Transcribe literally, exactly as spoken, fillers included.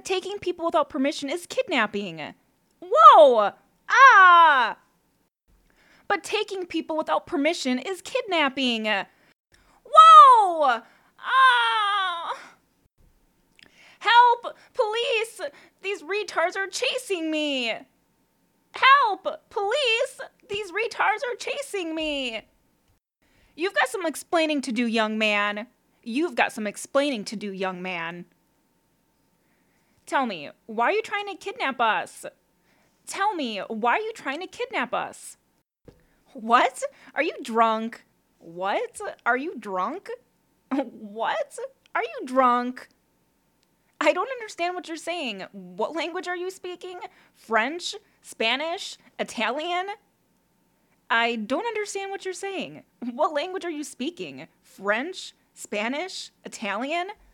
taking people without permission is kidnapping. Whoa! Ah! But taking people without permission is kidnapping. Whoa! Ah! Help! Police! These retards are chasing me! Help! Police! These retards are chasing me! You've got some explaining to do, young man. You've got some explaining to do, young man. Tell me, why are you trying to kidnap us? Tell me, why are you trying to kidnap us? What? Are you drunk? What? Are you drunk? What? Are you drunk? I don't understand what you're saying. What language are you speaking? French? Spanish? Italian? I don't understand what you're saying. What language are you speaking? French? Spanish? Italian?